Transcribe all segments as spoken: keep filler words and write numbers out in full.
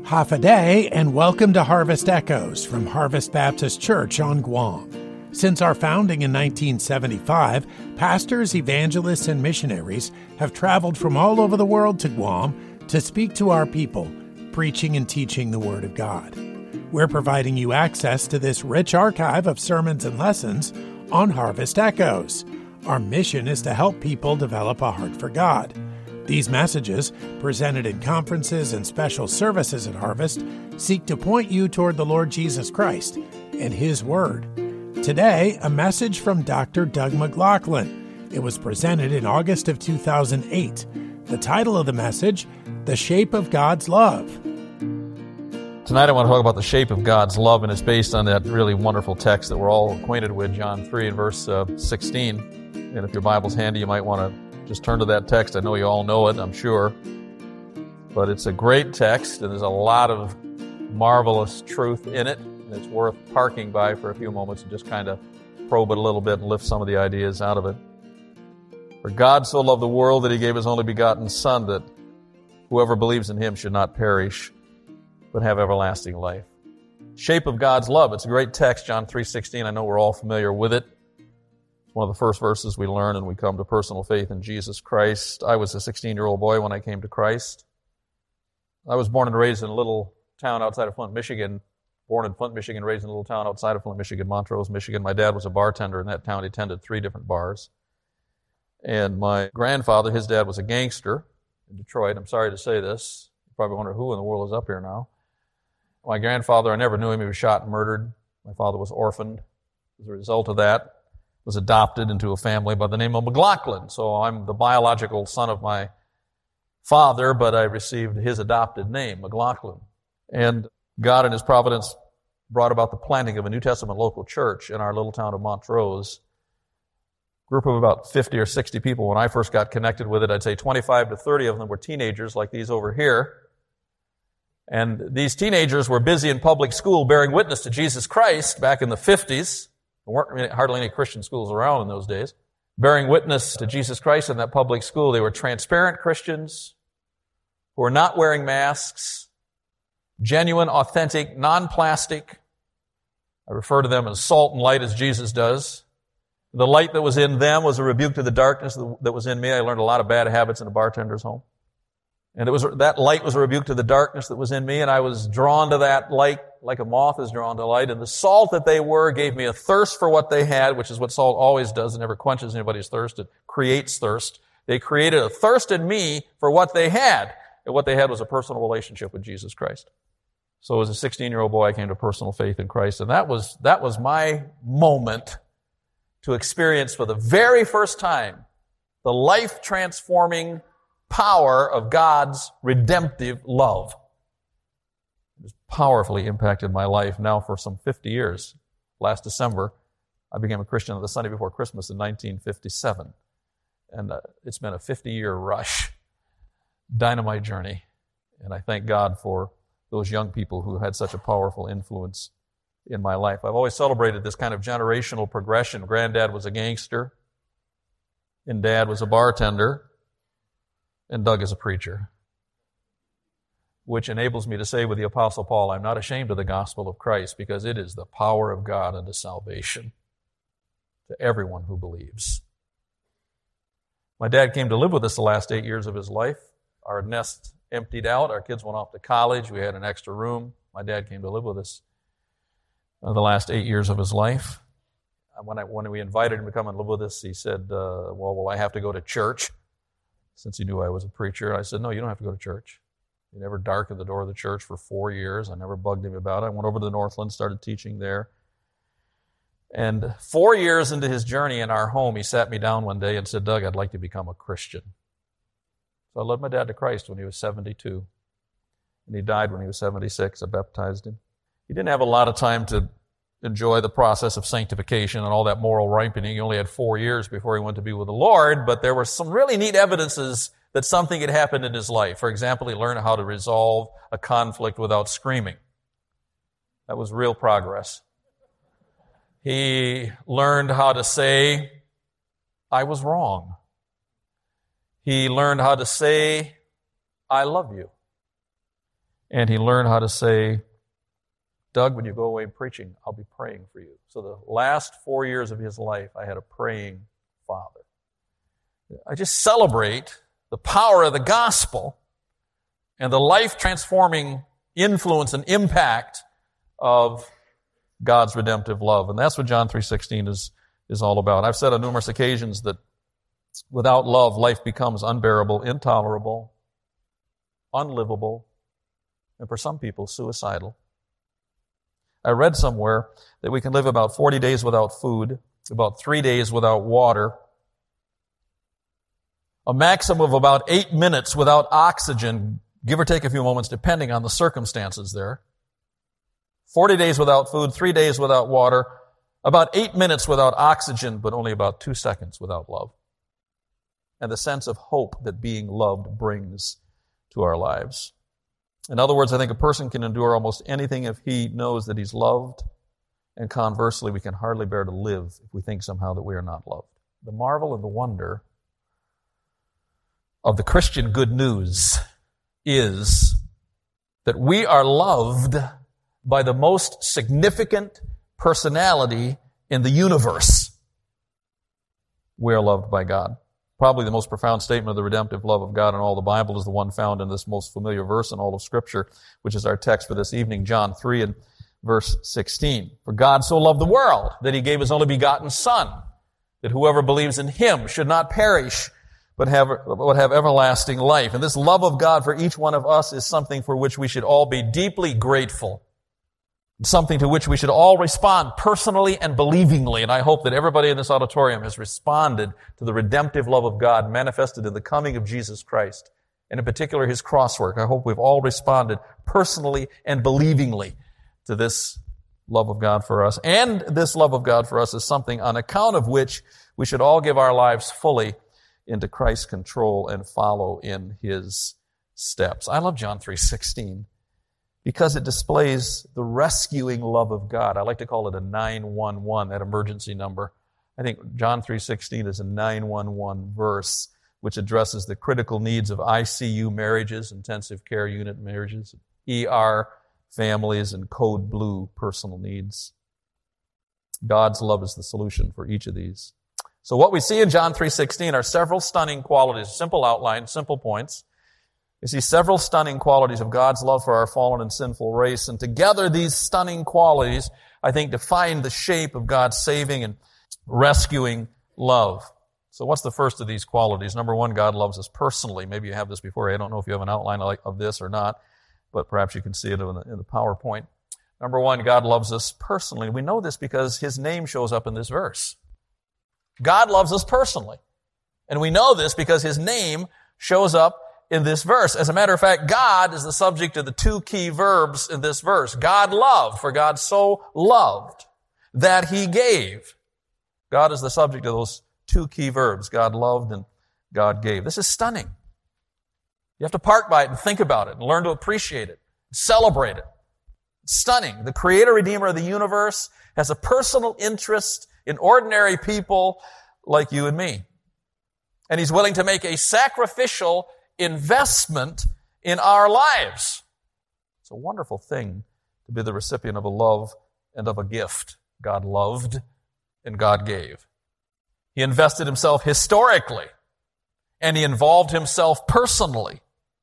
Hafaday, and welcome to Harvest Echoes from Harvest Baptist Church on Guam. Since our founding in nineteen seventy-five, pastors, evangelists, and missionaries have traveled from all over the world to Guam to speak to our people, preaching and teaching the Word of God. We're providing you access to this rich archive of sermons and lessons on Harvest Echoes. Our mission is to help people develop a heart for God. These messages, presented in conferences and special services at Harvest, seek to point you toward the Lord Jesus Christ and His Word. Today, a message from Doctor Doug McLaughlin. It was presented in August of two thousand eight. The title of the message, The Shape of God's Love. Tonight I want to talk about the shape of God's love, and it's based on that really wonderful text that we're all acquainted with, John three and verse uh, sixteen. And if your Bible's handy, you might want to just turn to that text. I know you all know it, I'm sure. But it's a great text, and there's a lot of marvelous truth in it. And it's worth parking by for a few moments and just kind of probe it a little bit and lift some of the ideas out of it. For God so loved the world that He gave His only begotten Son, that whoever believes in Him should not perish, but have everlasting life. Shape of God's love. It's a great text, John three sixteen. I know we're all familiar with it. It's one of the first verses we learn and we come to personal faith in Jesus Christ. I was a sixteen-year-old boy when I came to Christ. I was born and raised in a little town outside of Flint, Michigan. Born in Flint, Michigan, raised in a little town outside of Flint, Michigan, Montrose, Michigan. My dad was a bartender in that town. He attended three different bars. And my grandfather, his dad was a gangster in Detroit. I'm sorry to say this. You probably wonder who in the world is up here now. My grandfather, I never knew him. He was shot and murdered. My father was orphaned. As a result of that, was adopted into a family by the name of McLaughlin. So I'm the biological son of my father, but I received his adopted name, McLaughlin. And God in His providence brought about the planting of a New Testament local church in our little town of Montrose. A group of about fifty or sixty people. When I first got connected with it, I'd say twenty-five to thirty of them were teenagers like these over here. And these teenagers were busy in public school bearing witness to Jesus Christ back in the fifties. There weren't hardly any Christian schools around in those days. Bearing witness to Jesus Christ in that public school. They were transparent Christians who were not wearing masks, genuine, authentic, non-plastic. I refer to them as salt and light as Jesus does. The light that was in them was a rebuke to the darkness that was in me. I learned a lot of bad habits in a bartender's home. And it was that light was a rebuke to the darkness that was in me, and I was drawn to that light like a moth is drawn to light. And the salt that they were gave me a thirst for what they had, which is what salt always does. It never quenches anybody's thirst. It creates thirst. They created a thirst in me for what they had. And what they had was a personal relationship with Jesus Christ. So as a sixteen-year-old boy, I came to personal faith in Christ. And that was, that was my moment to experience for the very first time the life-transforming power of God's redemptive love. It has powerfully impacted my life now for some fifty years. Last December, I became a Christian on the Sunday before Christmas in nineteen fifty-seven. And uh, it's been a fifty-year rush, dynamite journey. And I thank God for those young people who had such a powerful influence in my life. I've always celebrated this kind of generational progression. Granddad was a gangster, and Dad was a bartender, and Doug is a preacher, which enables me to say with the Apostle Paul, I'm not ashamed of the gospel of Christ, because it is the power of God unto salvation to everyone who believes. My dad came to live with us the last eight years of his life. Our nest emptied out. Our kids went off to college. We had an extra room. My dad came to live with us uh, the last eight years of his life. When, I, when we invited him to come and live with us, he said, uh, well, will I have to go to church? Since he knew I was a preacher. I said, no, you don't have to go to church. He never darkened the door of the church for four years. I never bugged him about it. I went over to the Northland, started teaching there. And four years into his journey in our home, he sat me down one day and said, Doug, I'd like to become a Christian. So I led my dad to Christ when he was seventy-two. And he died when he was seventy-six. I baptized him. He didn't have a lot of time to enjoy the process of sanctification and all that moral ripening. He only had four years before he went to be with the Lord, but there were some really neat evidences that something had happened in his life. For example, he learned how to resolve a conflict without screaming. That was real progress. He learned how to say, I was wrong. He learned how to say, I love you. And he learned how to say, Doug, when you go away preaching, I'll be praying for you. So the last four years of his life, I had a praying father. I just celebrate the power of the gospel and the life-transforming influence and impact of God's redemptive love. And that's what John three sixteen is, is all about. I've said on numerous occasions that without love, life becomes unbearable, intolerable, unlivable, and for some people, suicidal. I read somewhere that we can live about forty days without food, about three days without water, a maximum of about eight minutes without oxygen, give or take a few moments, depending on the circumstances there. forty days without food, three days without water, about eight minutes without oxygen, but only about two seconds without love. And the sense of hope that being loved brings to our lives. In other words, I think a person can endure almost anything if he knows that he's loved, and conversely, we can hardly bear to live if we think somehow that we are not loved. The marvel and the wonder of the Christian good news is that we are loved by the most significant personality in the universe. We are loved by God. Probably the most profound statement of the redemptive love of God in all the Bible is the one found in this most familiar verse in all of Scripture, which is our text for this evening, John three and verse sixteen. For God so loved the world that He gave His only begotten Son, that whoever believes in Him should not perish, but have, but have everlasting life. And this love of God for each one of us is something for which we should all be deeply grateful. Something to which we should all respond personally and believingly. And I hope that everybody in this auditorium has responded to the redemptive love of God manifested in the coming of Jesus Christ, and in particular His cross work. I hope we've all responded personally and believingly to this love of God for us. And this love of God for us is something on account of which we should all give our lives fully into Christ's control and follow in His steps. I love John three sixteen. Because it displays the rescuing love of God. I like to call it a nine one one, that emergency number. I think John three sixteen is a nine one one verse which addresses the critical needs of I C U marriages, intensive care unit marriages, E R families, and code blue personal needs. God's love is the solution for each of these. So what we see in John three sixteen are several stunning qualities, simple outline, simple points. You see several stunning qualities of God's love for our fallen and sinful race, and together these stunning qualities, I think, define the shape of God's saving and rescuing love. So what's the first of these qualities? Number one, God loves us personally. Maybe you have this before. I don't know if you have an outline of this or not, but perhaps you can see it in the, in the PowerPoint. Number one, God loves us personally. We know this because His name shows up in this verse. God loves us personally. And we know this because His name shows up in this verse. As a matter of fact, God is the subject of the two key verbs in this verse. God loved, for God so loved that He gave. God is the subject of those two key verbs. God loved and God gave. This is stunning. You have to park by it and think about it and learn to appreciate it, celebrate it. It's stunning. The Creator, Redeemer of the universe has a personal interest in ordinary people like you and me. And He's willing to make a sacrificial investment in our lives. It's a wonderful thing to be the recipient of a love and of a gift. God loved and God gave. He invested Himself historically, and He involved Himself personally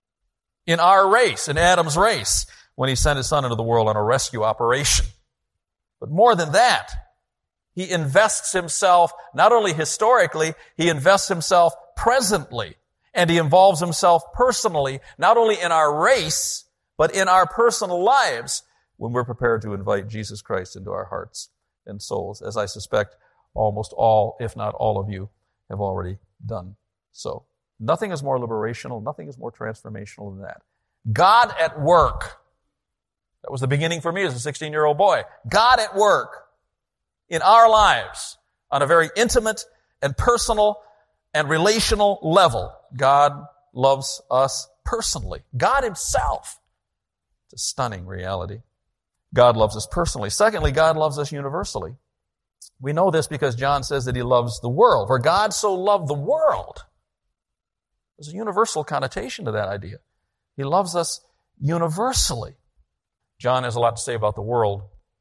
in our race, in Adam's race, when He sent His Son into the world on a rescue operation. But more than that, He invests Himself not only historically, He invests Himself presently. And He involves Himself personally, not only in our race, but in our personal lives when we're prepared to invite Jesus Christ into our hearts and souls, as I suspect almost all, if not all of you, have already done so. Nothing is more liberational, nothing is more transformational than that. God at work. That was the beginning for me as a sixteen-year-old boy. God at work in our lives on a very intimate and personal and relational level. God loves us personally. God Himself. It's a stunning reality. God loves us personally. Secondly, God loves us universally. We know this because John says that He loves the world. For God so loved the world. There's a universal connotation to that idea. He loves us universally. John has a lot to say about the world.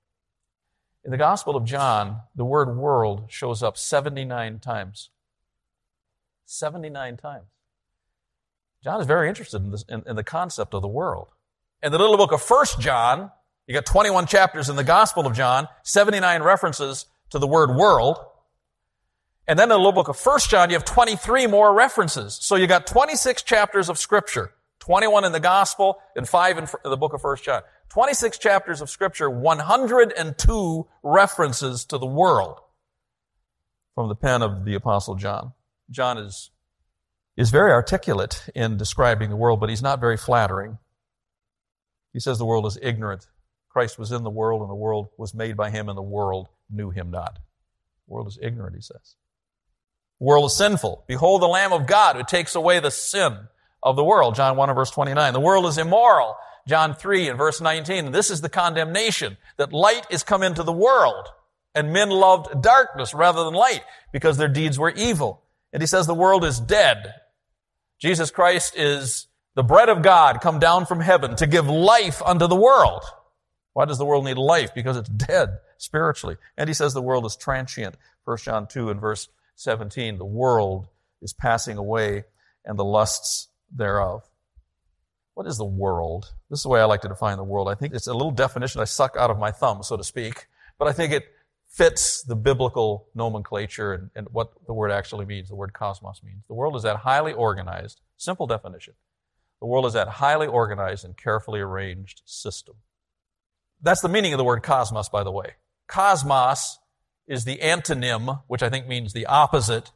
In the Gospel of John, the word world shows up seventy-nine times. seventy-nine times. John is very interested in, this, in, in the concept of the world. In the little book of First John, you got twenty-one chapters in the Gospel of John, seventy-nine references to the word world. And then in the little book of First John, you have twenty-three more references. So you got twenty-six chapters of Scripture, twenty-one in the Gospel and five in the book of First John. twenty-six chapters of Scripture, one hundred two references to the world from the pen of the Apostle John. John is, is very articulate in describing the world, but he's not very flattering. He says the world is ignorant. Christ was in the world, and the world was made by him, and the world knew him not. The world is ignorant, he says. The world is sinful. Behold the Lamb of God who takes away the sin of the world. John one and verse twenty-nine. The world is immoral. John three and verse nineteen. And this is the condemnation, that light is come into the world, and men loved darkness rather than light, because their deeds were evil. And he says the world is dead. Jesus Christ is the bread of God come down from heaven to give life unto the world. Why does the world need life? Because it's dead spiritually. And he says the world is transient. First John two and verse seventeen. The world is passing away, and the lusts thereof. What is the world? This is the way I like to define the world. I think it's a little definition I suck out of my thumb, so to speak, but I think it fits the biblical nomenclature and, and what the word actually means, the word cosmos means. The world is that highly organized, simple definition. The world is that highly organized and carefully arranged system. That's the meaning of the word cosmos, by the way. Cosmos is the antonym, which I think means the opposite.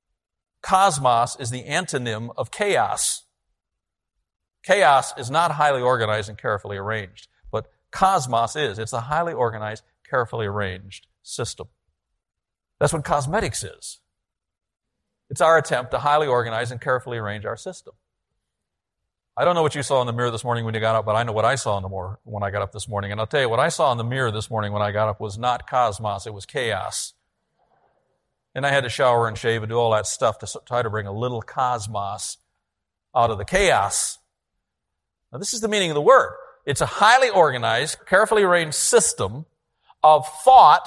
Cosmos is the antonym of chaos. Chaos is not highly organized and carefully arranged, but cosmos is. It's a highly organized, carefully arranged system. That's what cosmetics is. It's our attempt to highly organize and carefully arrange our system. I don't know what you saw in the mirror this morning when you got up, but I know what I saw in the mirror when I got up this morning. And I'll tell you, what I saw in the mirror this morning when I got up was not cosmos, it was chaos. And I had to shower and shave and do all that stuff to try to bring a little cosmos out of the chaos. Now, this is the meaning of the word. It's a highly organized, carefully arranged system of thought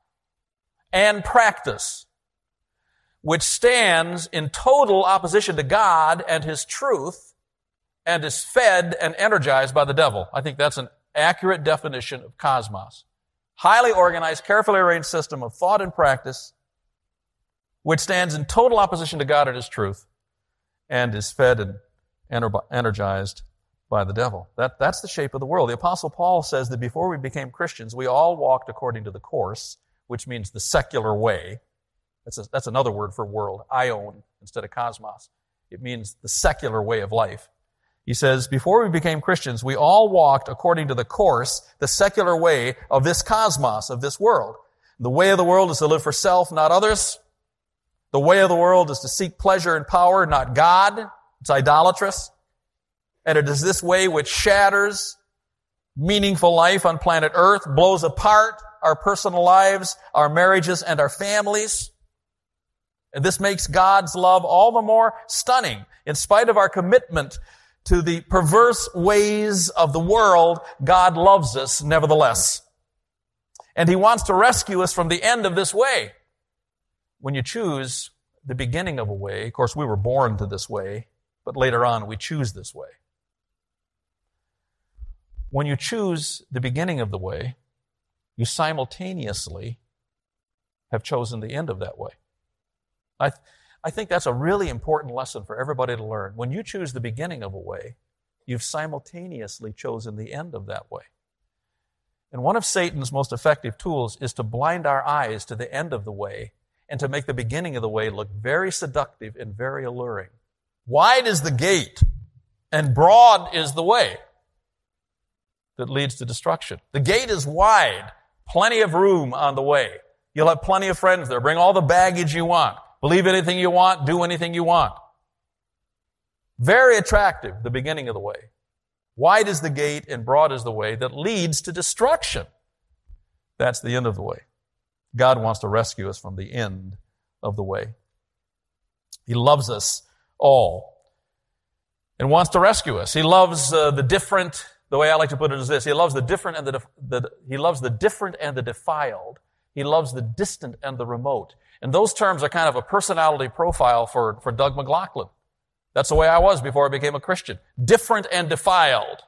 and practice, which stands in total opposition to God and His truth, and is fed and energized by the devil. I think that's an accurate definition of cosmos. Highly organized, carefully arranged system of thought and practice, which stands in total opposition to God and His truth, and is fed and energized by the devil. That, that's the shape of the world. The Apostle Paul says that before we became Christians, we all walked according to the course, which means the secular way. That's, a, that's another word for world, aion, instead of cosmos. It means the secular way of life. He says, before we became Christians, we all walked according to the course, the secular way of this cosmos, of this world. The way of the world is to live for self, not others. The way of the world is to seek pleasure and power, not God. It's idolatrous. And it is this way which shatters meaningful life on planet Earth, blows apart our personal lives, our marriages, and our families. And this makes God's love all the more stunning. In spite of our commitment to the perverse ways of the world, God loves us nevertheless. And He wants to rescue us from the end of this way. When you choose the beginning of a way, of course we were born to this way, but later on we choose this way. When you choose the beginning of the way, you simultaneously have chosen the end of that way. I, th- I think that's a really important lesson for everybody to learn. When you choose the beginning of a way, you've simultaneously chosen the end of that way. And one of Satan's most effective tools is to blind our eyes to the end of the way and to make the beginning of the way look very seductive and very alluring. Wide is the gate, and broad is the way that leads to destruction. The gate is wide, plenty of room on the way. You'll have plenty of friends there. Bring all the baggage you want. Believe anything you want. Do anything you want. Very attractive, the beginning of the way. Wide is the gate and broad is the way that leads to destruction. That's the end of the way. God wants to rescue us from the end of the way. He loves us all. and wants to rescue us. He loves uh, the different, the way I like to put it is this, he loves the different and the, def- the, he loves the different and the defiled. He loves the distant and the remote. And those terms are kind of a personality profile for, for Doug McLaughlin. That's the way I was before I became a Christian. Different and defiled.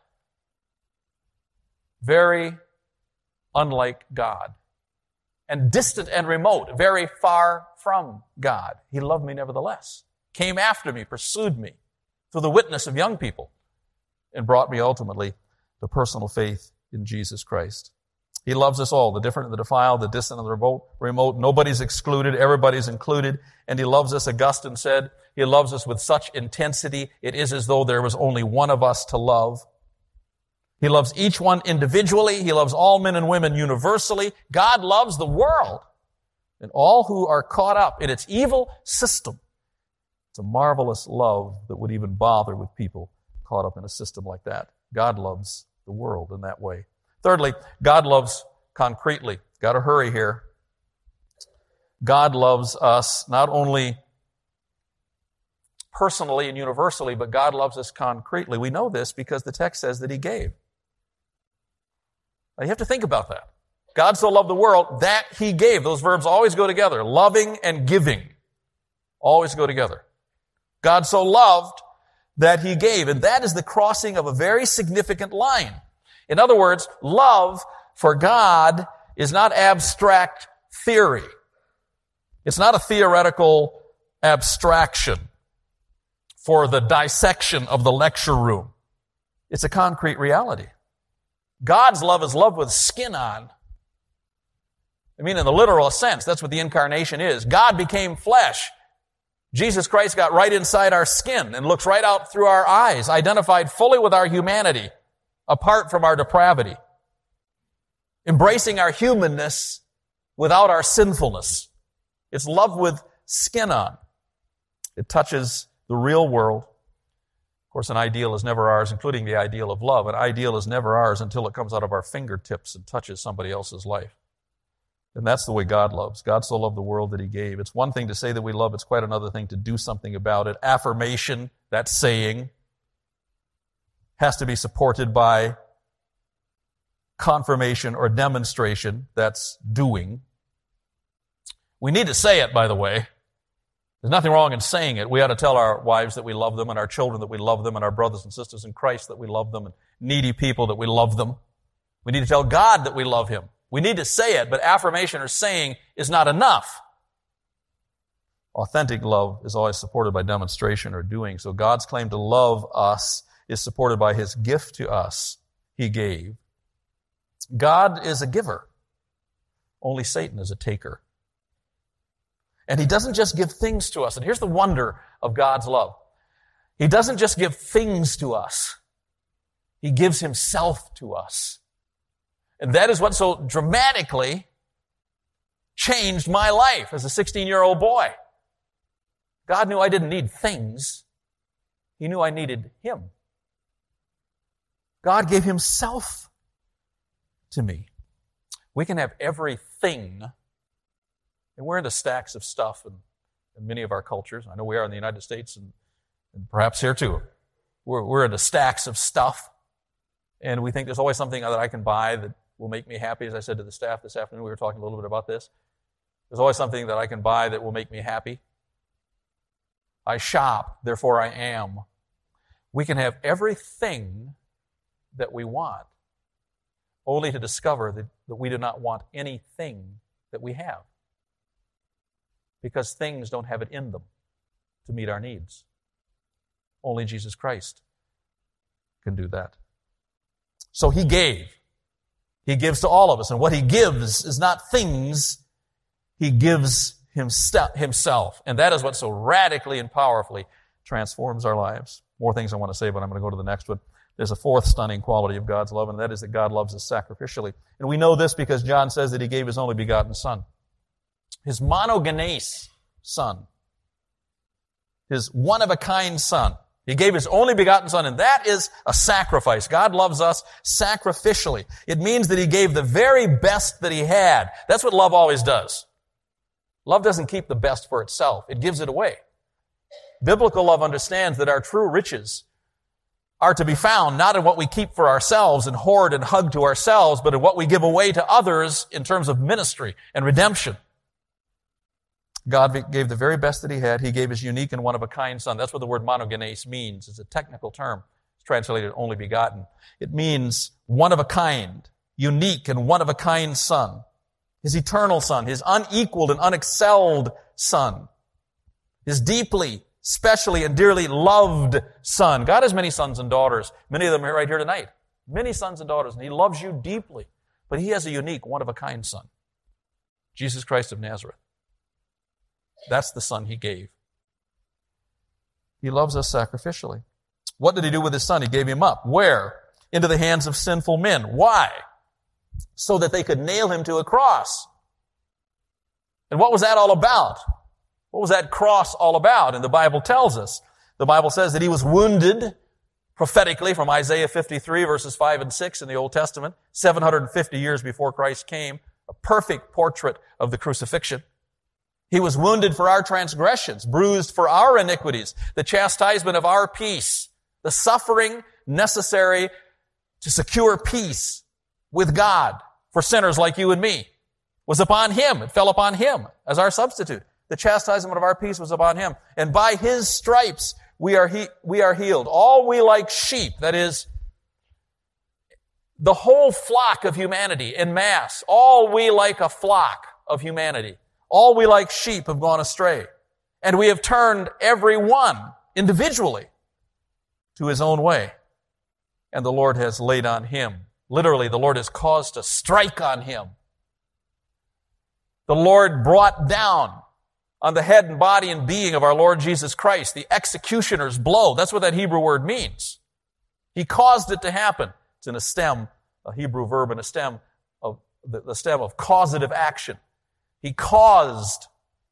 Very unlike God. And distant and remote. Very far from God. He loved me nevertheless. Came after me, pursued me through the witness of young people, and brought me ultimately to personal faith in Jesus Christ. He loves us all, the different and the defiled, the distant and the remote. remote. Nobody's excluded, everybody's included. And he loves us, Augustine said, he loves us with such intensity, it is as though there was only one of us to love. He loves each one individually. He loves all men and women universally. God loves the world and all who are caught up in its evil system. It's a marvelous love that would even bother with people caught up in a system like that. God loves the world in that way. Thirdly, God loves concretely. Got to hurry here. God loves us not only personally and universally, but God loves us concretely. We know this because the text says that He gave. Now you have to think about that. God so loved the world that He gave. Those verbs always go together. Loving and giving always go together. God so loved that He gave. And that is the crossing of a very significant line. In other words, love for God is not abstract theory. It's not a theoretical abstraction for the dissection of the lecture room. It's a concrete reality. God's love is love with skin on. I mean, in the literal sense, that's what the incarnation is. God became flesh. Jesus Christ got right inside our skin and looks right out through our eyes, identified fully with our humanity, apart from our depravity, embracing our humanness without our sinfulness. It's love with skin on. It touches the real world. Of course, an ideal is never ours, including the ideal of love. An ideal is never ours until it comes out of our fingertips and touches somebody else's life. And that's the way God loves. God so loved the world that He gave. It's one thing to say that we love. It's quite another thing to do something about it. Affirmation, that saying, has to be supported by confirmation or demonstration. That's doing. We need to say it, by the way. There's nothing wrong in saying it. We ought to tell our wives that we love them, and our children that we love them, and our brothers and sisters in Christ that we love them, and needy people that we love them. We need to tell God that we love Him. We need to say it, but affirmation or saying is not enough. Authentic love is always supported by demonstration or doing. So God's claim to love us is supported by His gift to us. He gave. God is a giver. Only Satan is a taker. And He doesn't just give things to us. And here's the wonder of God's love. He doesn't just give things to us. He gives Himself to us. And that is what so dramatically changed my life as a sixteen-year-old boy. God knew I didn't need things. He knew I needed Him. God gave Himself to me. We can have everything, and we're into stacks of stuff in, in many of our cultures. I know we are in the United States and, and perhaps here too. We're, we're into stacks of stuff, and we think there's always something that I can buy that will make me happy. As I said to the staff this afternoon, we were talking a little bit about this. There's always something that I can buy that will make me happy. I shop, therefore I am. We can have everything that we want, only to discover that, that we do not want anything that we have. Because things don't have it in them to meet our needs. Only Jesus Christ can do that. So He gave. He gives to all of us. And what He gives is not things. He gives Himself. And that is what so radically and powerfully transforms our lives. More things I want to say, but I'm going to go to the next one. There's a fourth stunning quality of God's love, and that is that God loves us sacrificially. And we know this because John says that He gave His only begotten Son. His monogenes Son. His one-of-a-kind Son. He gave His only begotten Son, and that is a sacrifice. God loves us sacrificially. It means that He gave the very best that He had. That's what love always does. Love doesn't keep the best for itself. It gives it away. Biblical love understands that our true riches are to be found not in what we keep for ourselves and hoard and hug to ourselves, but in what we give away to others in terms of ministry and redemption. God gave the very best that He had. He gave His unique and one-of-a-kind Son. That's what the word monogenes means. It's a technical term. It's translated only begotten. It means one-of-a-kind, unique and one-of-a-kind Son. His eternal Son, His unequaled and unexcelled Son. His deeply, specially, and dearly loved Son. God has many sons and daughters. Many of them are right here tonight. Many sons and daughters, and He loves you deeply. But He has a unique, one-of-a-kind Son. Jesus Christ of Nazareth. That's the Son He gave. He loves us sacrificially. What did He do with His Son? He gave Him up. Where? Into the hands of sinful men. Why? So that they could nail Him to a cross. And what was that all about? What was that cross all about? And the Bible tells us. The Bible says that He was wounded, prophetically, from Isaiah fifty-three, verses five and six in the Old Testament, seven hundred fifty years before Christ came, a perfect portrait of the crucifixion. He was wounded for our transgressions, bruised for our iniquities, the chastisement of our peace, the suffering necessary to secure peace with God for sinners like you and me was upon Him. It fell upon Him as our substitute. The chastisement of our peace was upon Him. And by His stripes we are he, we are healed. All we like sheep, that is, the whole flock of humanity en masse, all we like a flock of humanity, all we like sheep have gone astray. And we have turned every one individually to his own way. And the Lord has laid on Him. Literally, the Lord has caused a strike on Him. The Lord brought down on the head and body and being of our Lord Jesus Christ the executioner's blow. That's what that Hebrew word means. He caused it to happen. It's in a stem, a Hebrew verb in a stem of the, the stem of causative action. He caused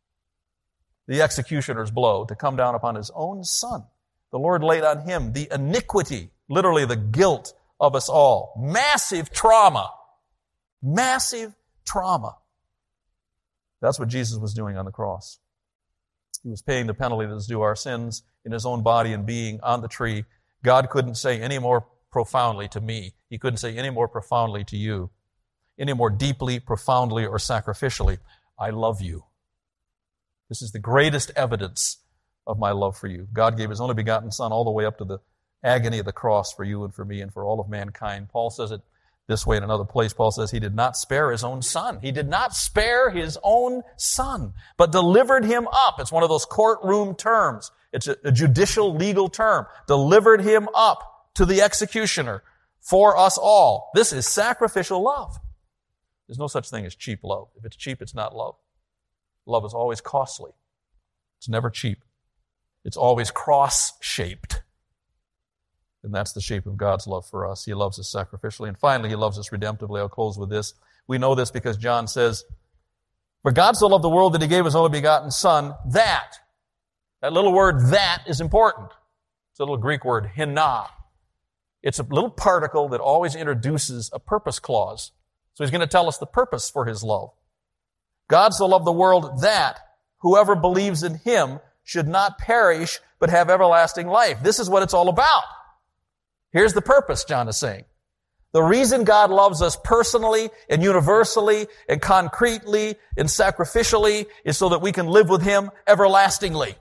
the executioner's blow to come down upon His own Son. The Lord laid on Him the iniquity, literally the guilt of us all. Massive trauma. Massive trauma. That's what Jesus was doing on the cross. He was paying the penalty that is due our sins in His own body and being on the tree. God couldn't say any more profoundly to me. He couldn't say any more profoundly to you, any more deeply, profoundly, or sacrificially, I love you. This is the greatest evidence of my love for you. God gave His only begotten Son all the way up to the agony of the cross for you and for me and for all of mankind. Paul says it this way in another place. Paul says He did not spare His own Son. He did not spare His own Son, but delivered Him up. It's one of those courtroom terms. It's a, a judicial legal term. Delivered Him up to the executioner for us all. This is sacrificial love. There's no such thing as cheap love. If it's cheap, it's not love. Love is always costly. It's never cheap. It's always cross-shaped. And that's the shape of God's love for us. He loves us sacrificially. And finally, He loves us redemptively. I'll close with this. We know this because John says, for God so loved the world that He gave His only begotten Son, that, that little word that is important. It's a little Greek word, hina. It's a little particle that always introduces a purpose clause. So He's going to tell us the purpose for His love. God so loved the world that whoever believes in Him should not perish, but have everlasting life. This is what it's all about. Here's the purpose, John is saying. The reason God loves us personally and universally and concretely and sacrificially is so that we can live with Him everlastingly.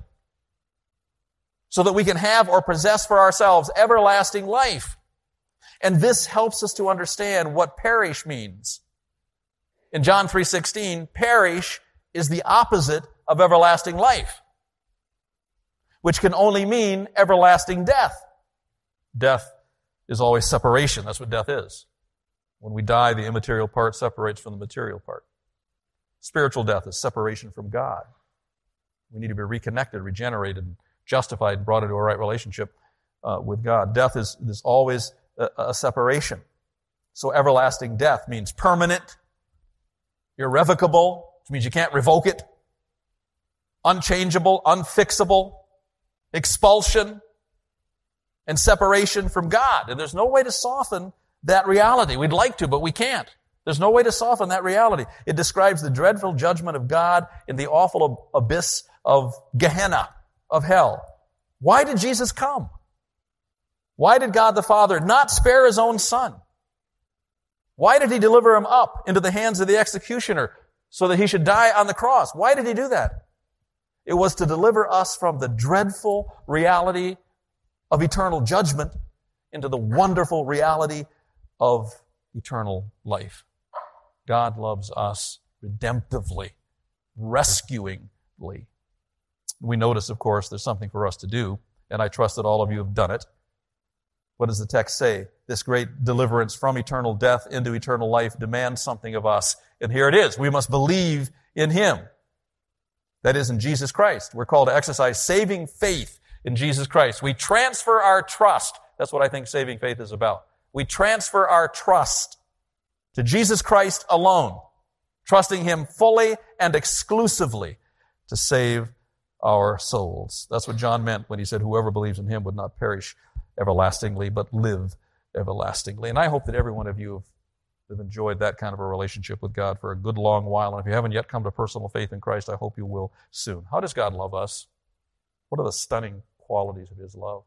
So that we can have or possess for ourselves everlasting life. And this helps us to understand what perish means. In John three sixteen, perish is the opposite of everlasting life, which can only mean everlasting death. Death is always separation. That's what death is. When we die, the immaterial part separates from the material part. Spiritual death is separation from God. We need to be reconnected, regenerated, justified, and brought into a right relationship uh, with God. Death is, is always a, a separation. So everlasting death means permanent, irrevocable, which means you can't revoke it, unchangeable, unfixable, expulsion, and separation from God. And there's no way to soften that reality. We'd like to, but we can't. There's no way to soften that reality. It describes the dreadful judgment of God in the awful abyss of Gehenna, of hell. Why did Jesus come? Why did God the Father not spare his own Son? Why did he deliver him up into the hands of the executioner so that he should die on the cross? Why did he do that? It was to deliver us from the dreadful reality of eternal judgment into the wonderful reality of eternal life. God loves us redemptively, rescuingly. We notice, of course, there's something for us to do, and I trust that all of you have done it. What does the text say? This great deliverance from eternal death into eternal life demands something of us. And here it is. We must believe in him. That is, in Jesus Christ. We're called to exercise saving faith in Jesus Christ. We transfer our trust. That's what I think saving faith is about. We transfer our trust to Jesus Christ alone, trusting him fully and exclusively to save our souls. That's what John meant when he said, whoever believes in him would not perish everlastingly, but live everlastingly. And I hope that every one of you have, have enjoyed that kind of a relationship with God for a good long while. And if you haven't yet come to personal faith in Christ, I hope you will soon. How does God love us? What are the stunning qualities of his love?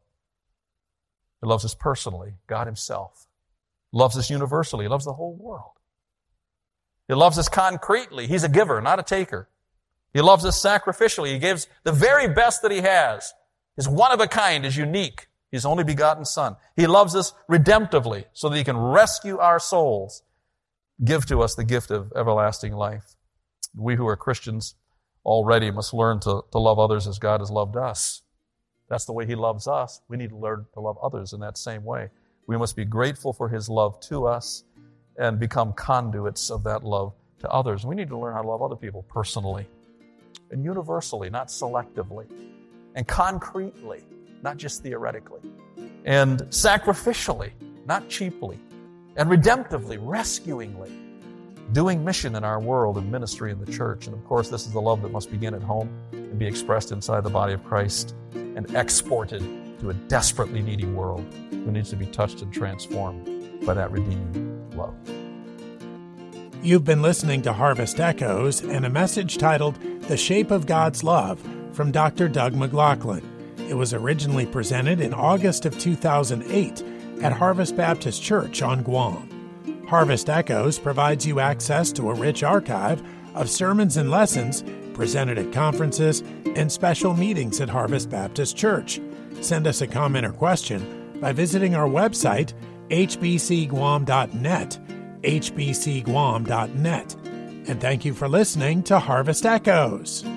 He loves us personally, God himself. He loves us universally. He loves the whole world. He loves us concretely. He's a giver, not a taker. He loves us sacrificially. He gives the very best that he has. His one of a kind, is unique. His only begotten Son. He loves us redemptively so that he can rescue our souls, give to us the gift of everlasting life. We who are Christians already must learn to, to love others as God has loved us. That's the way he loves us. We need to learn to love others in that same way. We must be grateful for his love to us and become conduits of that love to others. We need to learn how to love other people personally and universally, not selectively, and concretely, not just theoretically, and sacrificially, not cheaply, and redemptively, rescuingly, doing mission in our world and ministry in the church. And of course, this is the love that must begin at home and be expressed inside the body of Christ and exported to a desperately needy world who needs to be touched and transformed by that redeeming love. You've been listening to Harvest Echoes and a message titled The Shape of God's Love from Doctor Doug McLaughlin. It was originally presented in August of two thousand eight at Harvest Baptist Church on Guam. Harvest Echoes provides you access to a rich archive of sermons and lessons presented at conferences and special meetings at Harvest Baptist Church. Send us a comment or question by visiting our website, h b c guam dot net, h b c guam dot net. And thank you for listening to Harvest Echoes.